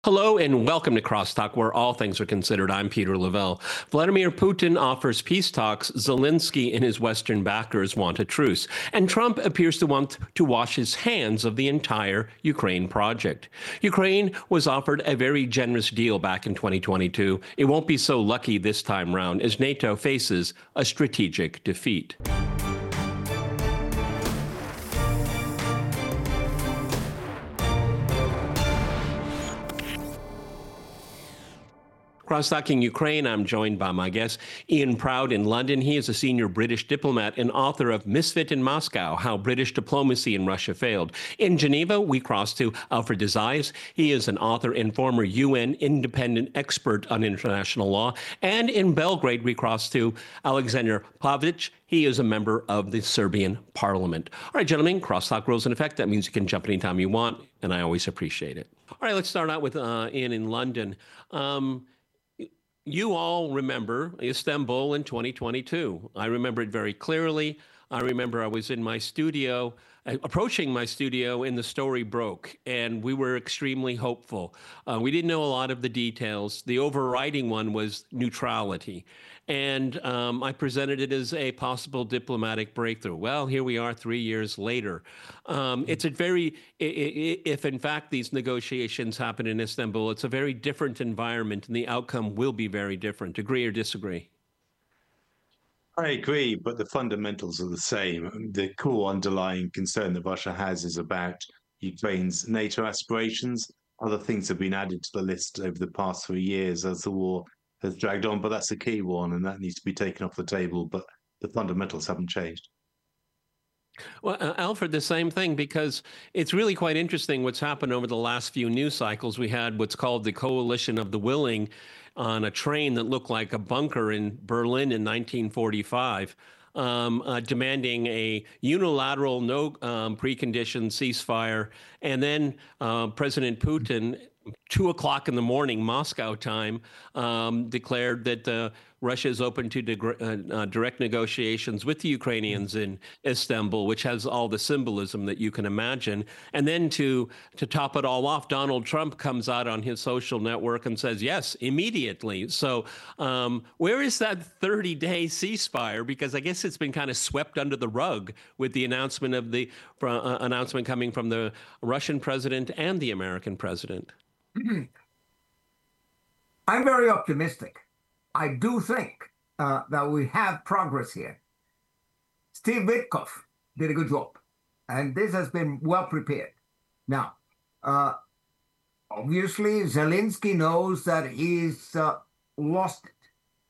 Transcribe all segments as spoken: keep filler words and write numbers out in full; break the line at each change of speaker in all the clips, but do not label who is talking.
Hello and welcome to Crosstalk, where all things are considered. I'm Peter Lavelle. Vladimir Putin offers peace talks. Zelensky and his Western backers want a truce. And Trump appears to want to wash his hands of the entire Ukraine project. Ukraine was offered a very generous deal back in twenty twenty-two. It won't be so lucky this time round as NATO faces a strategic defeat. Cross-talking Ukraine, I'm joined by my guest, Ian Proud in London. He is a senior British diplomat and author of Misfit in Moscow, How British Diplomacy in Russia Failed. In Geneva, we cross to Alfred de Zayas. He is an author and former U N independent expert on international law. And in Belgrade, we cross to Alexander Pavlic. He is a member of the Serbian parliament. All right, gentlemen, crosstalk rules in effect. That means you can jump anytime you want, and I always appreciate it. All right, let's start out with uh, Ian in London. Um, You all remember Istanbul in twenty twenty-two. I remember it very clearly. I remember I was in my studio, uh, approaching my studio, and the story broke, and we were extremely hopeful. Uh, we didn't know a lot of the details. The overriding one was neutrality. And um, I presented it as a possible diplomatic breakthrough. Well, here we are three years later. Um, it's a very, if in fact these negotiations happen in Istanbul, it's a very different environment and the outcome will be very different. Agree or disagree?
I agree, but the fundamentals are the same. The core underlying concern that Russia has is about Ukraine's NATO aspirations. Other things have been added to the list over the past three years as the war has dragged on, but that's a key one, and that needs to be taken off the table. But the fundamentals haven't changed.
Well, uh, Alfred, the same thing, because it's really quite interesting what's happened over the last few news cycles. We had what's called the Coalition of the Willing on a train that looked like a bunker in Berlin in nineteen forty-five. Um, uh, demanding a unilateral, no um, precondition ceasefire. And then uh, President Putin, two o'clock in the morning, Moscow time, um, declared that uh, Russia is open to uh, uh, direct negotiations with the Ukrainians in Istanbul, which has all the symbolism that you can imagine. And then to to top it all off, Donald Trump comes out on his social network and says, yes, immediately. So um, where is that thirty-day ceasefire? Because I guess it's been kind of swept under the rug with the announcement of the uh, announcement coming from the Russian president and the American president.
I'm very optimistic. I do think uh, that we have progress here. Steve Witkoff did a good job, and this has been well prepared. Now, uh, obviously, Zelensky knows that he's uh, lost it.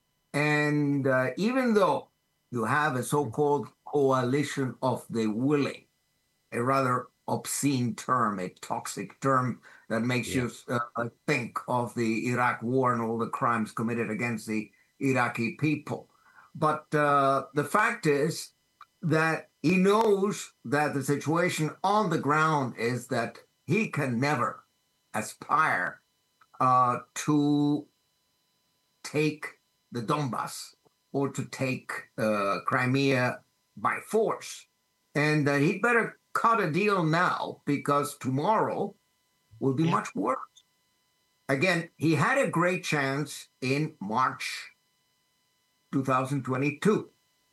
And uh, even though you have a so-called coalition of the willing, a rather obscene term, a toxic term that makes yeah. you uh, think of the Iraq war and all the crimes committed against the Iraqi people. But uh, the fact is that he knows that the situation on the ground is that he can never aspire uh, to take the Donbass or to take uh, Crimea by force. And uh, he'd better cut a deal now, because tomorrow will be yeah. much worse. Again, he had a great chance in March two thousand twenty-two.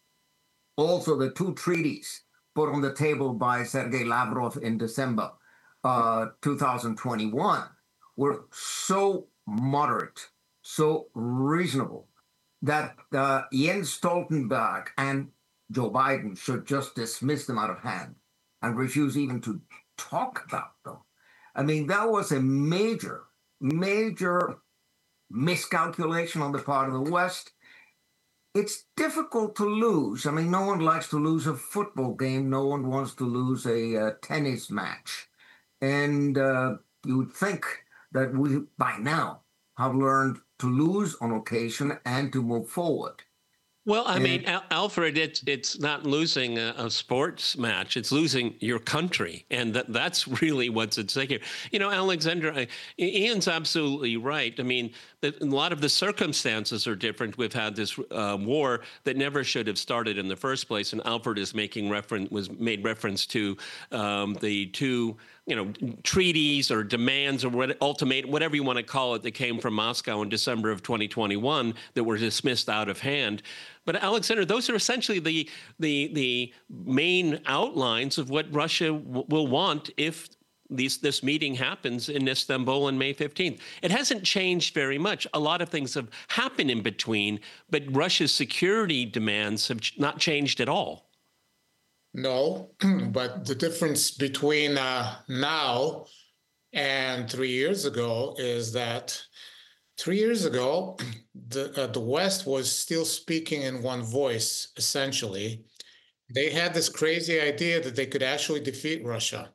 Also, the two treaties put on the table by Sergei Lavrov in December uh, two thousand twenty-one were so moderate, so reasonable, that uh, Jens Stoltenberg and Joe Biden should just dismiss them out of hand and refuse even to talk about them. I mean, that was a major, major miscalculation on the part of the West. It's difficult to lose. I mean, no one likes to lose a football game. No one wants to lose a uh, tennis match. And uh, you would think that we, by now, have learned to lose on occasion and to move forward.
Well, I mean, Al- Alfred, it's it's not losing a, a sports match; it's losing your country, and that that's really what's at stake here. You know, Alexander, I, Ian's absolutely right. I mean, the, a lot of the circumstances are different. We've had this uh, war that never should have started in the first place, and Alfred is making reference was made reference to um, the two you know, treaties or demands or what, ultimate, whatever you want to call it, that came from Moscow in December of twenty twenty-one that were dismissed out of hand. But Alexander, those are essentially the the the main outlines of what Russia w- will want if these, this meeting happens in Istanbul on May fifteenth. It hasn't changed very much. A lot of things have happened in between, but Russia's security demands have not changed at all.
No, but the difference between uh, now and three years ago is that three years ago, the, uh, the West was still speaking in one voice, essentially. They had this crazy idea that they could actually defeat Russia.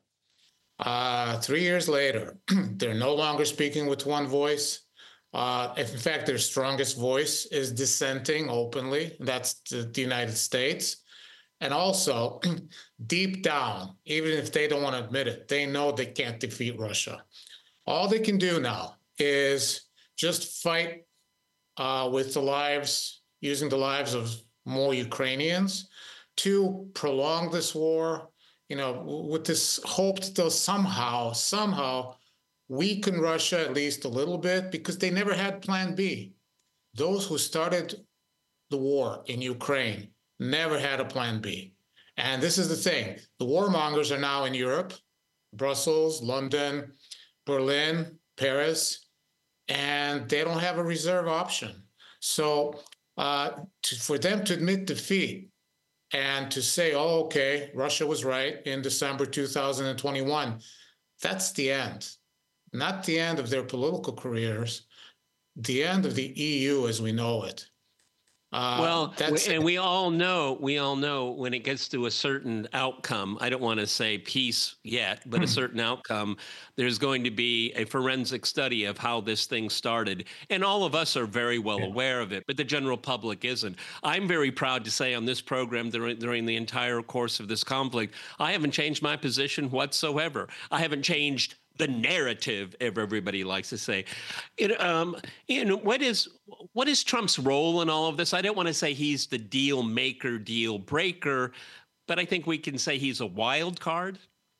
Uh, three years later, they're no longer speaking with one voice. Uh, in fact, their strongest voice is dissenting openly. That's the, the United States. And also, deep down, even if they don't want to admit it, they know they can't defeat Russia. All they can do now is just fight uh, with the lives, using the lives of more Ukrainians to prolong this war, you know, with this hope that they'll somehow, somehow weaken Russia at least a little bit, because they never had plan B. Those who started the war in Ukraine never had a plan B. And this is the thing. The warmongers are now in Europe, Brussels, London, Berlin, Paris, and they don't have a reserve option. So uh, to, for them to admit defeat and to say, oh, okay, Russia was right in December two thousand twenty-one, that's the end. Not the end of their political careers, the end of the E U as we know it. Uh,
well,
that's,
and we all know, we all know when it gets to a certain outcome, I don't want to say peace yet, but a certain outcome, there's going to be a forensic study of how this thing started. And all of us are very well yeah. aware of it, but the general public isn't. I'm very proud to say on this program during, during the entire course of this conflict, I haven't changed my position whatsoever. I haven't changed the narrative, if everybody likes to say. It, um, you know, what is what is Trump's role in all of this? I don't want to say he's the deal maker, deal breaker, but I think we can say he's a wild card.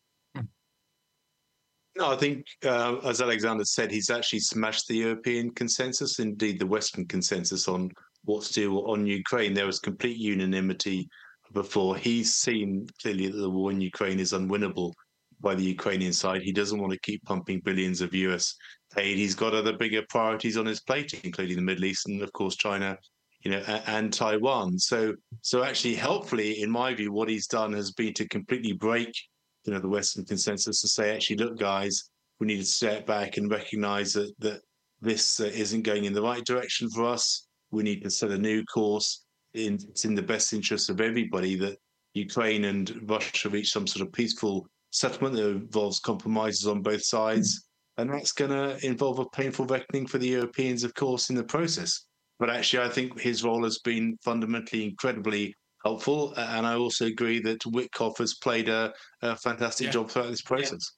No, I think, uh, as Alexander said, he's actually smashed the European consensus, indeed the Western consensus on what to do on Ukraine. There was complete unanimity before. He's seen clearly that the war in Ukraine is unwinnable by the Ukrainian side. He doesn't want to keep pumping billions of U S aid. He's got other bigger priorities on his plate, including the Middle East and, of course, China, you know, and, and Taiwan. So, so actually, helpfully, in my view, what he's done has been to completely break, you know, the Western consensus to say, actually, look, guys, we need to step back and recognize that that this uh, isn't going in the right direction for us. We need to set a new course. In, it's in the best interest of everybody that Ukraine and Russia reach some sort of peaceful settlement that involves compromises on both sides. And that's going to involve a painful reckoning for the Europeans, of course, in the process. But actually, I think his role has been fundamentally incredibly helpful. And I also agree that Witkoff has played a, a fantastic yeah. job throughout this process.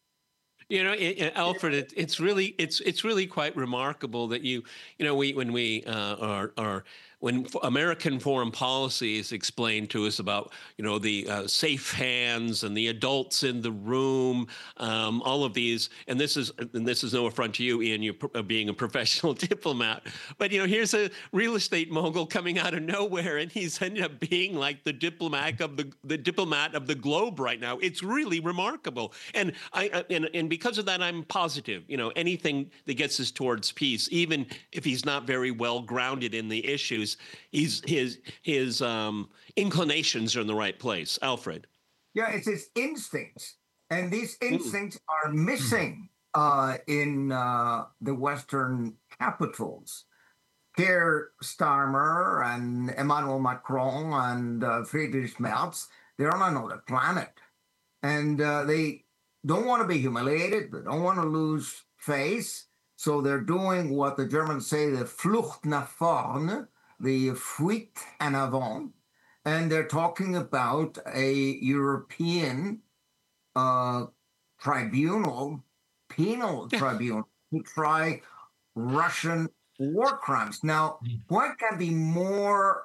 Yeah. You know, it, it, Alfred, it, it's really it's it's really quite remarkable that you you know we when we uh, are are when American foreign policy is explained to us about you know the uh, safe hands and the adults in the room, um, all of these, and this is and this is no affront to you, Ian, you uh, being a professional diplomat, but you know here's a real estate mogul coming out of nowhere, and he's ended up being like the diplomat of the the diplomat of the globe right now. It's really remarkable, and I and and because of that, I'm positive. You know, anything that gets us towards peace, even if he's not very well grounded in the issues, he's his his um, inclinations are in the right place. Alfred.
Yeah, it's his instincts, and these instincts mm. are missing uh, in uh, the Western capitals. Keir Starmer and Emmanuel Macron and uh, Friedrich Merz, they're on another planet, and uh, they don't want to be humiliated. They don't want to lose face. So they're doing what the Germans say, the Flucht nach vorne, the fuite en avant. And they're talking about a European uh, tribunal, penal tribunal, to try Russian war crimes. Now, what can be more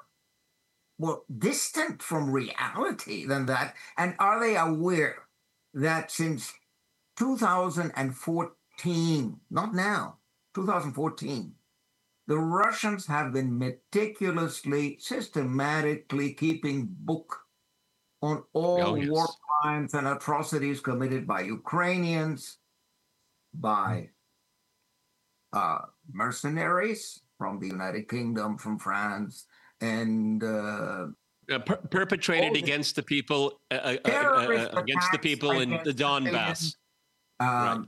well distant from reality than that? And are they aware that since two thousand fourteen, not now, two thousand fourteen, the Russians have been meticulously, systematically keeping book on all
Oh, yes.
war crimes and atrocities committed by Ukrainians, by uh, mercenaries from the United Kingdom, from France, and uh,
Uh, per- perpetrated
all the
against the people, uh, uh, uh,
terrorist
uh, against the
attacks
people in the
against
Donbass.
civilians, um,
Right.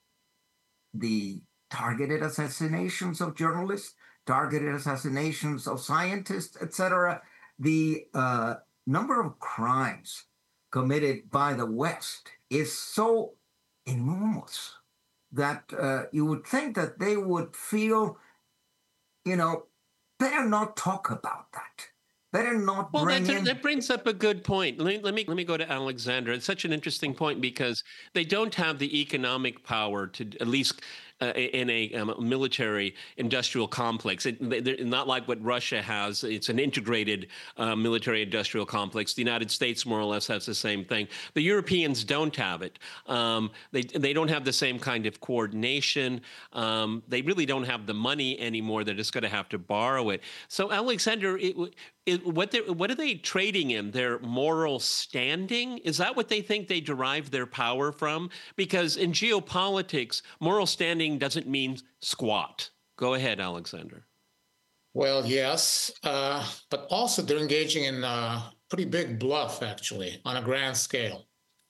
the targeted assassinations of journalists, targeted assassinations of scientists, et cetera. The uh, number of crimes committed by the West is so enormous that uh, you would think that they would feel, you know, better not talk about that. Better not
Well,
bring
that,
in.
that brings up a good point. Let me, let me let me go to Alexander. It's such an interesting point because they don't have the economic power to, at least uh, in a um, military industrial complex. It, they're not like what Russia has. It's an integrated uh, military industrial complex. The United States more or less has the same thing. The Europeans don't have it. Um, they they don't have the same kind of coordination. Um, they really don't have the money anymore. They're just going to have to borrow it. So, Alexander, it, it, what they what are they trading in? Their moral standing? Is that what they think they derive their power from? Because in geopolitics, moral standing doesn't mean squat. Go ahead, Alexander.
Well, yes, uh, but also they're engaging in a pretty big bluff, actually, on a grand scale.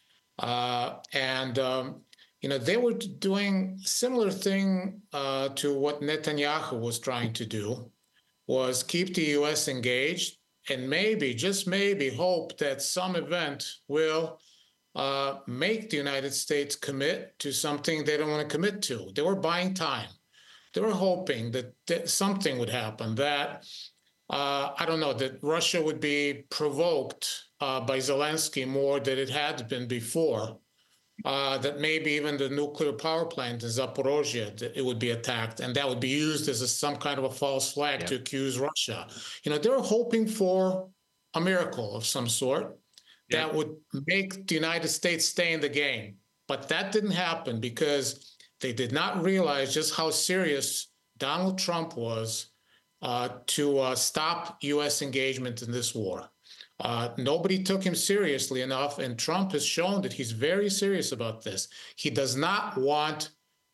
Uh, and, um, you know, they were doing similar thing uh, to what Netanyahu was trying to do, was keep the U S engaged and maybe, just maybe, hope that some event will uh, make the United States commit to something they don't want to commit to. They were buying time. They were hoping that, that something would happen, that, uh, I don't know, that Russia would be provoked uh, by Zelensky more than it had been before, uh, that maybe even the nuclear power plant in Zaporozhye, that it would be attacked, and that would be used as a, some kind of a false flag
Yeah.
to accuse Russia. You know, they were hoping for a miracle of some sort
Yeah.
that would make the United States stay in the game. But that didn't happen because they did not realize just how serious Donald Trump was uh, to uh, stop U S engagement in this war. Uh, nobody took him seriously enough, and Trump has shown that he's very serious about this. He does not want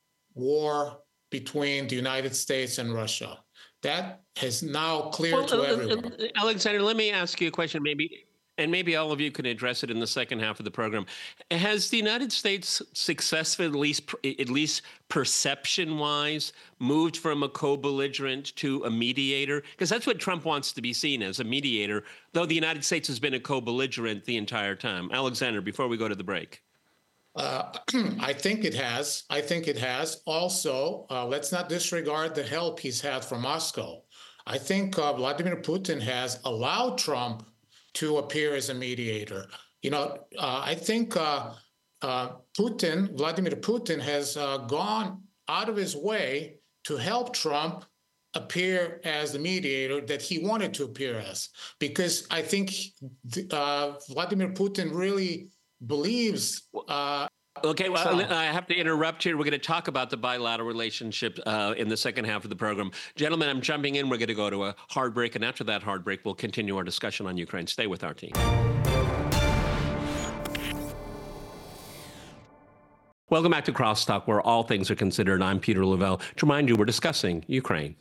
war between the United States and Russia. That is now clear
Well,
to
uh,
everyone.
uh, Alexander, let me ask you a question, maybe, and maybe all of you can address it in the second half of the program. Has the United States successfully, at least, at least perception-wise, moved from a co-belligerent to a mediator? Because that's what Trump wants to be seen as, a mediator, though the United States has been a co-belligerent the entire time. Alexander, before we go to the break.
Uh, I think it has. I think it has. Also, uh, let's not disregard the help he's had from Moscow. I think uh, Vladimir Putin has allowed Trump to appear as a mediator. You know, uh, I think uh, uh, Putin, Vladimir Putin, has uh, gone out of his way to help Trump appear as the mediator that he wanted to appear as, because I think uh, Vladimir Putin really believes. Uh,
Okay, well,
Trump.
I have to interrupt here. We're going to talk about the bilateral relationship uh, in the second half of the program. Gentlemen, I'm jumping in. We're going to go to a hard break, and after that hard break, we'll continue our discussion on Ukraine. Stay with our team. Welcome back to Crosstalk, where all things are considered. I'm Peter Lavelle. To remind you, we're discussing Ukraine.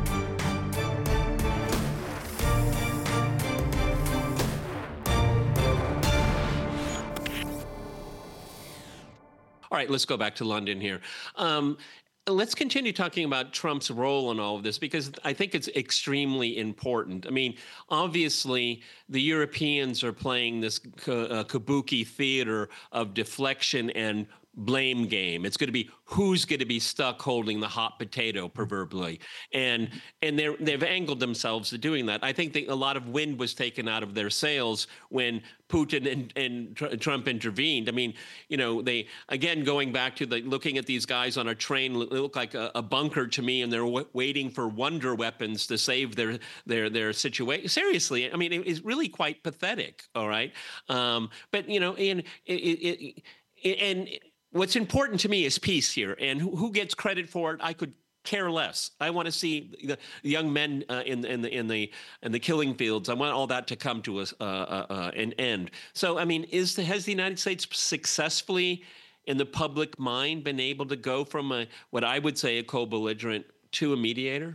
All right, let's go back to London here. Um, let's continue talking about Trump's role in all of this, because I think it's extremely important. I mean, obviously, the Europeans are playing this uh, kabuki theater of deflection and blame game. It's going to be who's going to be stuck holding the hot potato, proverbially, and and they're they've angled themselves to doing that. I think that a lot of wind was taken out of their sails when Putin and, and tr- Trump intervened. I mean, you know, they again going back to the looking at these guys on a train, they look like a, a bunker to me, and they're w- waiting for wonder weapons to save their their their situation. Seriously, I mean, it, it's really quite pathetic. All right, um, but you know, and it, it, it and. what's important to me is peace here, and who, who gets credit for it, I could care less. I want to see the young men uh, in in the in the in the killing fields. I want all that to come to us uh, uh, uh, an end. So, I mean, is the, has the United States successfully, in the public mind, been able to go from a what I would say a co-belligerent to a mediator?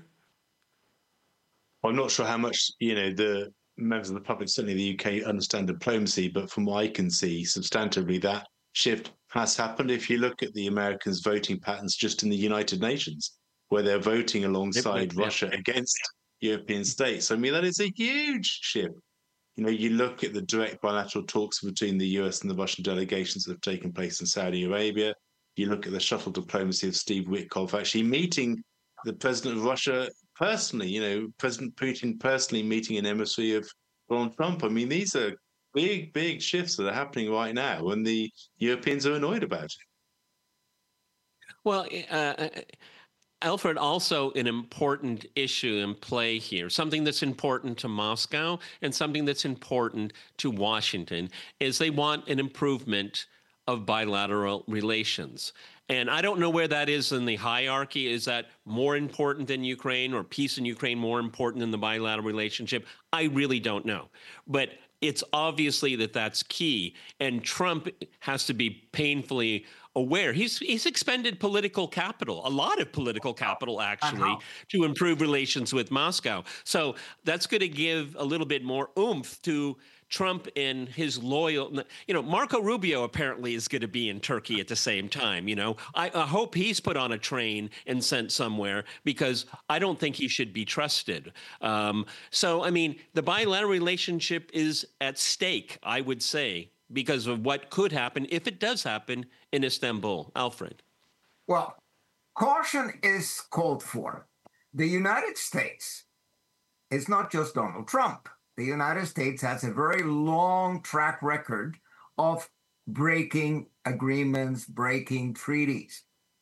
I'm not sure how much you know the members of the public, certainly the U K, understand diplomacy, but from what I can see, substantively, that shift has happened. If you look at the Americans' voting patterns just in the United Nations, where they're voting alongside
Yep, yep.
Russia against European states. I mean, that is a huge shift. You know, you look at the direct bilateral talks between the U S and the Russian delegations that have taken place in Saudi Arabia. You look at the shuttle diplomacy of Steve Witkoff actually meeting the president of Russia personally, you know, President Putin personally meeting an emissary of Donald Trump. I mean, these are big, big shifts that are happening right now, and the Europeans are annoyed about it.
Well, uh, Alfred, also an important issue in play here, something that's important to Moscow and something that's important to Washington, is they want an improvement of bilateral relations. And I don't know where that is in the hierarchy. Is that more important than Ukraine, or peace in Ukraine more important than the bilateral relationship? I really don't know. But it's obviously that that's key. And Trump has to be painfully aware. He's he's expended political capital, a lot of political capital, actually, uh-huh. to improve relations with Moscow. So that's going to give a little bit more oomph to Trump and his loyal, you know, Marco Rubio apparently is going to be in Turkey at the same time. You know, I, I hope he's put on a train and sent somewhere, because I don't think he should be trusted. Um, so, I mean, the bilateral relationship is at stake, I would say, because of what could happen if it does happen in Istanbul. Alfred.
Well, caution is called for. The United States is not just Donald Trump. The United States has a very long track record of breaking agreements, breaking treaties.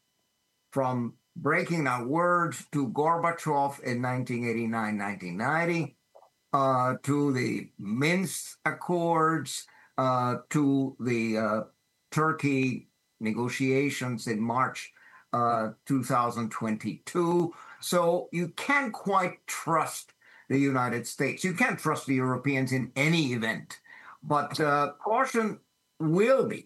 From breaking our words to Gorbachev in nineteen eighty-nine, nineteen ninety, uh, to the Minsk Accords, uh, to the uh, Turkey negotiations in March uh, two thousand twenty-two. So you can't quite trust the United States. You can't trust the Europeans in any event, but uh, caution will be,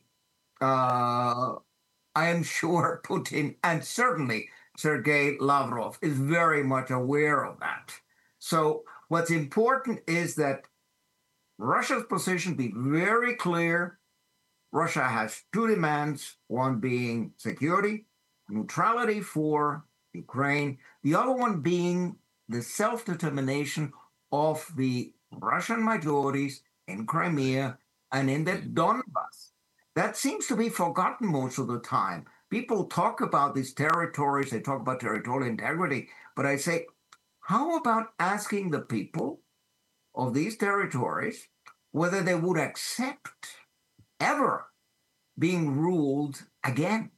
uh, I am sure Putin, and certainly Sergei Lavrov, is very much aware of that. So what's important is that Russia's position be very clear. Russia has two demands, one being security, neutrality for Ukraine, the other one being the self-determination of the Russian majorities in Crimea and in the Donbass. That seems to be forgotten most of the time. People talk about these territories, they talk about territorial integrity, but I say, how about asking the people of these territories whether they would accept ever being ruled again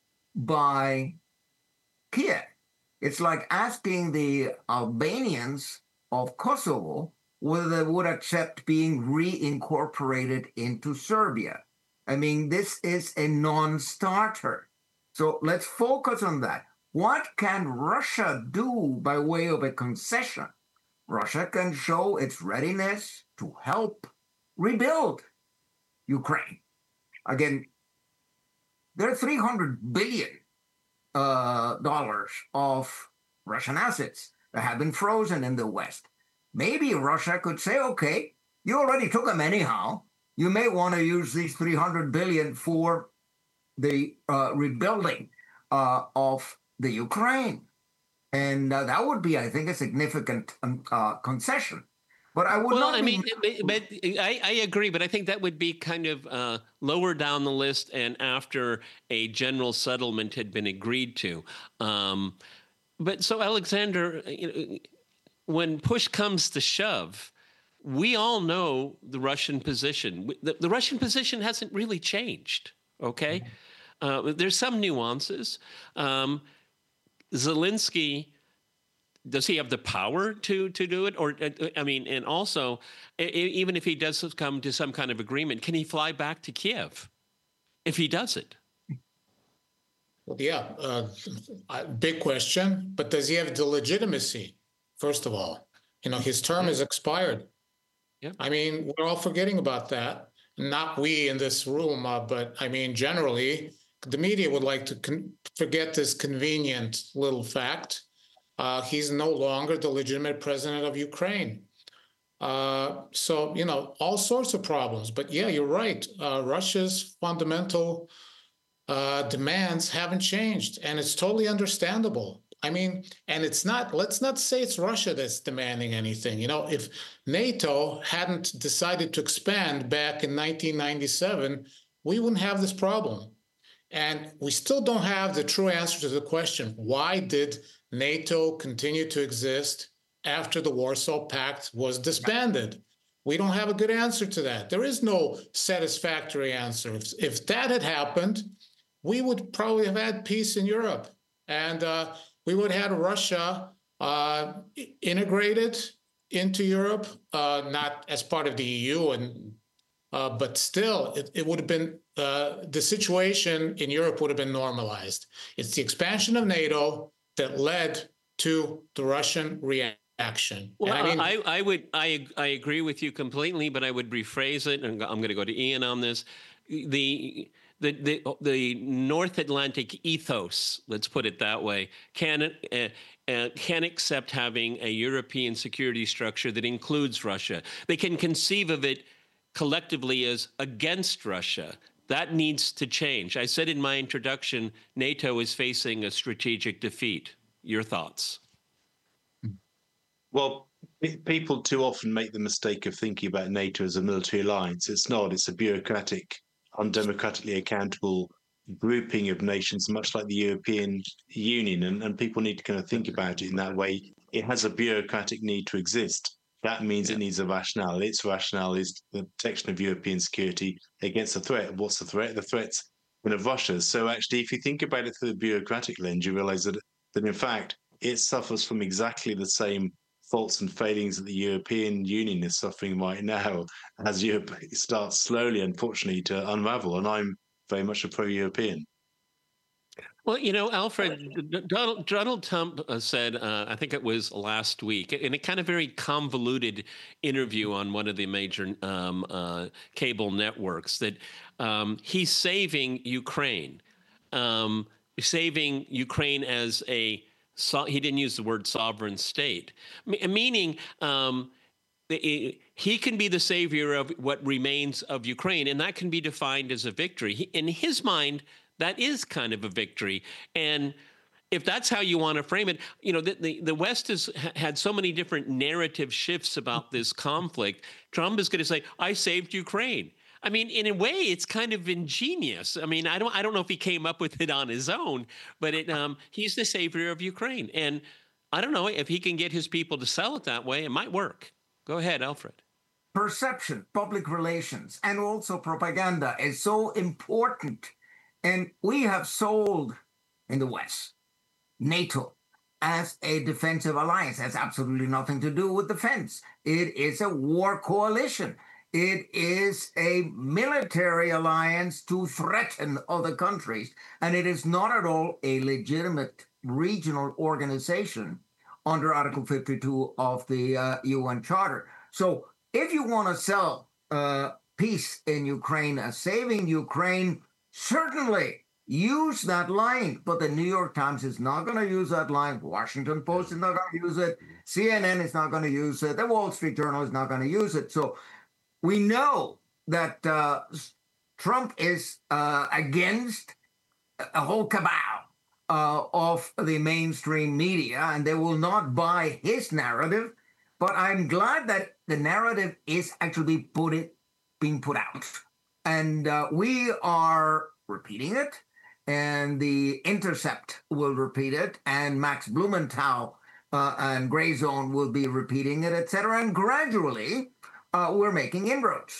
by Kiev? It's like asking the Albanians of Kosovo whether they would accept being reincorporated into Serbia. I mean, this is a non-starter. So let's focus on that. What can Russia do by way of a concession? Russia can show its readiness to help rebuild Ukraine. Again, there are three hundred billion Uh, dollars of Russian assets that have been frozen in the West. Maybe Russia could say, okay, you already took them anyhow. You may want to use these three hundred billion for the uh, rebuilding uh, of the Ukraine. And uh, that would be, I think, a significant um, uh, concession. But I would
well,
not
I mean,
be...
but I, I agree, but I think that would be kind of uh, lower down the list and after a general settlement had been agreed to. Um, but so, Alexander, you know, when push comes to shove, we all know the Russian position. The, the Russian position hasn't really changed, okay? Uh, there's some nuances. Um, Zelensky... Does he have the power to to do it? Or, I mean, and also, even if he does come to some kind of agreement, can he fly back to Kiev if he does it?
Well, yeah, uh, uh, big question. But does he have the legitimacy? First of all, you know, his term is expired.
Yeah.
I mean, we're all forgetting about that. Not we in this room, uh, but I mean, generally, the media would like to con- forget this convenient little fact. Uh, he's no longer the legitimate president of Ukraine. Uh, so, you know, all sorts of problems. But yeah, you're right. Uh, Russia's fundamental uh, demands haven't changed, and it's totally understandable. I mean, and it's not, let's not say it's Russia that's demanding anything. You know, if NATO hadn't decided to expand back in nineteen ninety-seven, we wouldn't have this problem. And we still don't have the true answer to the question, why did NATO continue to exist after the Warsaw Pact was disbanded? We don't have a good answer to that. There is no satisfactory answer. If, if that had happened, we would probably have had peace in Europe. And uh, we would have had Russia uh, integrated into Europe, uh, not as part of the E U, and uh, but still, it, it would have been, uh, the situation in Europe would have been normalized. It's the expansion of NATO that led to the Russian reaction.
Well,
And I mean,
I, I would I I agree with you completely, but I would rephrase it, and I'm going to go to Ian on this. The the the the North Atlantic ethos, let's put it that way, can uh, uh, can accept having a European security structure that includes Russia. They can conceive of it collectively as against Russia. That needs to change. I said in my introduction, NATO is facing a strategic defeat. Your thoughts?
Well, pe- people too often make the mistake of thinking about NATO as a military alliance. It's not. It's a bureaucratic, undemocratically accountable grouping of nations, much like the European Union. And, and people need to kind of think about it in that way. It has a bureaucratic need to exist. That means
Yeah.
it needs a rationale. Its rationale is the protection of European security against a threat. What's the threat? The threat's of Russia. So actually, if you think about it through the bureaucratic lens, you realize that, that in fact, it suffers from exactly the same faults and failings that the European Union is suffering right now as Europe starts slowly, unfortunately, to unravel. And I'm very much a pro-European.
Well, you know, Alfred, D- Donald, Donald Trump uh, said, uh, I think it was last week, in a kind of very convoluted interview on one of the major um, uh, cable networks, that um, he's saving Ukraine, um, saving Ukraine as a, so, he didn't use the word sovereign state, M- meaning um, the- he can be the savior of what remains of Ukraine, and that can be defined as a victory. He, in his mind, that is kind of a victory. And if that's how you want to frame it, you know, the, the, the West has ha- had so many different narrative shifts about this conflict. Trump is going to say, I saved Ukraine. I mean, in a way, it's kind of ingenious. I mean, I don't I don't know if he came up with it on his own, but it, um, he's the savior of Ukraine. And I don't know if he can get his people to sell it that way, it might work. Go ahead, Alfred.
Perception, public relations, and also propaganda is so important. And we have sold in the West NATO as a defensive alliance. Has absolutely nothing to do with defense. It is a war coalition. It is a military alliance to threaten other countries. And it is not at all a legitimate regional organization under Article fifty-two of the uh, U N Charter. So if you want to sell uh, peace in Ukraine as saving Ukraine, certainly use that line, but the New York Times is not going to use that line. Washington Post is not going to use it. C N N is not going to use it. The Wall Street Journal is not going to use it. So we know that uh, Trump is uh, against a whole cabal uh, of the mainstream media, and they will not buy his narrative. But I'm glad that the narrative is actually put it, being put out. And uh, we are repeating it, and the Intercept will repeat it, and Max Blumenthal uh, and Gray Zone will be repeating it, et cetera. And gradually, uh, we're making inroads.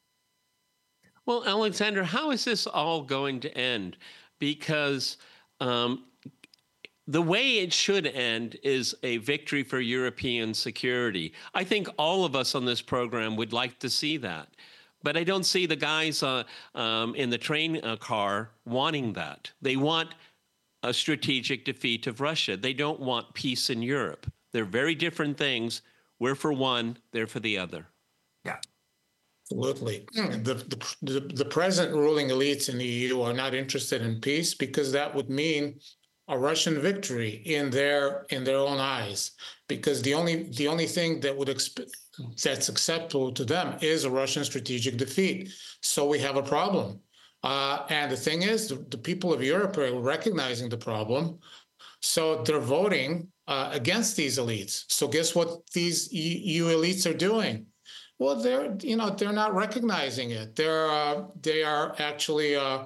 Well, Alexander, how is this all going to end? Because um, the way it should end is a victory for European security. I think all of us on this program would like to see that. But I don't see the guys uh, um, in the train uh, car wanting that. They want a strategic defeat of Russia. They don't want peace in Europe. They're very different things. We're for one, they're for the other.
Yeah.
Absolutely. The, the, the, the present ruling elites in the E U are not interested in peace because that would mean a Russian victory in their in their own eyes. Because the only the only thing that would exp- that's acceptable to them is a Russian strategic defeat. So we have a problem. Uh, and the thing is, the, the people of Europe are recognizing the problem. So they're voting uh, against these elites. So guess what these E U elites are doing? Well, they're you know they're not recognizing it. They're uh, they are actually uh,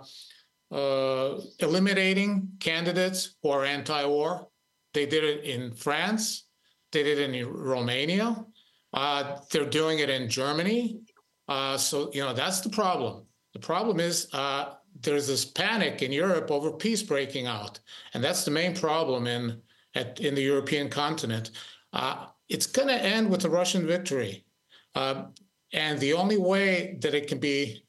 uh, eliminating candidates who are anti-war. They did it in France. They did it in Romania. Uh, they're doing it in Germany. Uh, so you know that's the problem. The problem is uh, there's this panic in Europe over peace breaking out, and that's the main problem in at, in the European continent. Uh, it's going to end with a Russian victory. Uh, and the only way that it can be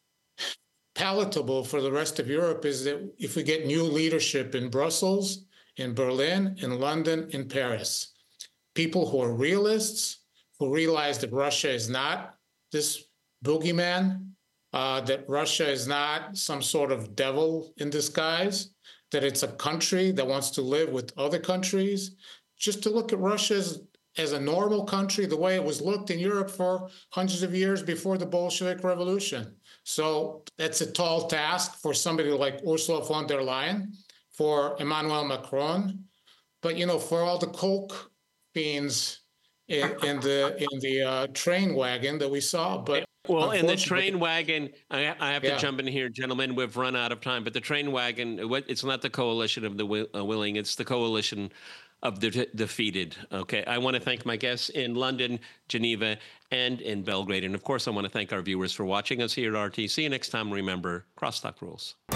palatable for the rest of Europe is that if we get new leadership in Brussels, in Berlin, in London, in Paris, people who are realists, who realize that Russia is not this boogeyman, uh, that Russia is not some sort of devil in disguise, that it's a country that wants to live with other countries. Just to look at Russia as as a normal country, the way it was looked in Europe for hundreds of years before the Bolshevik Revolution. So that's a tall task for somebody like Ursula von der Leyen, for Emmanuel Macron, but you know, for all the coke fiends in, in the in the uh, train wagon that we saw. But
well, in the train wagon, I, I have to
Yeah.
jump in here, gentlemen. We've run out of time, but the train wagon, what- it's not the coalition of the wi- uh, willing; it's the coalition of the de- defeated. Okay, I want to thank my guests in London, Geneva, and in Belgrade, and of course, I want to thank our viewers for watching us here at R T C. Next time, remember, crosstalk rules.